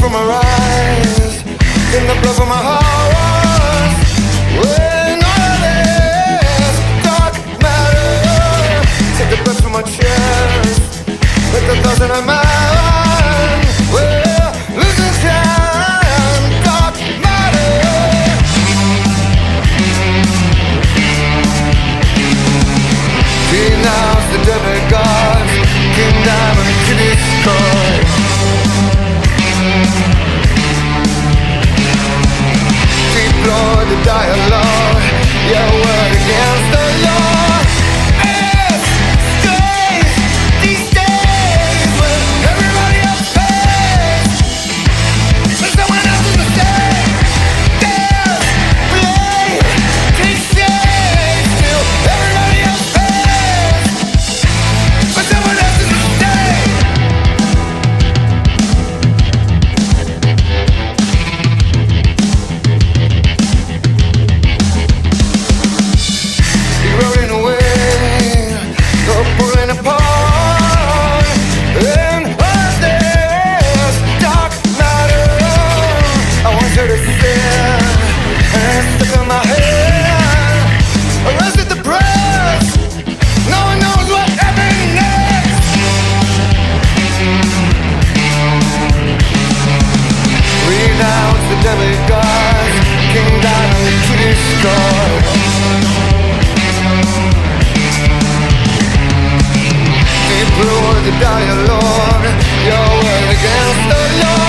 from her eyes, in the blood from my heart. When all this dark matter, take the breath from my chest, let the thoughts in my mind. We're losing time, dark matter. Denounce the devil gods, King Diamond to destroy. Deploy the dialogue, your word against the law. It's strange these days when everybody else pays, but someone else is mistake. There's blame, takes shame, still everybody else pays, but someone else is mistake. Rolling away, or pulling apart, and all this dark matter. I want you to stand and stick in my head. Arrested the press, no one knows what happened next. Renounce the devil gods, King Diamond to destroy. Deploy the dialogue, your word against the law.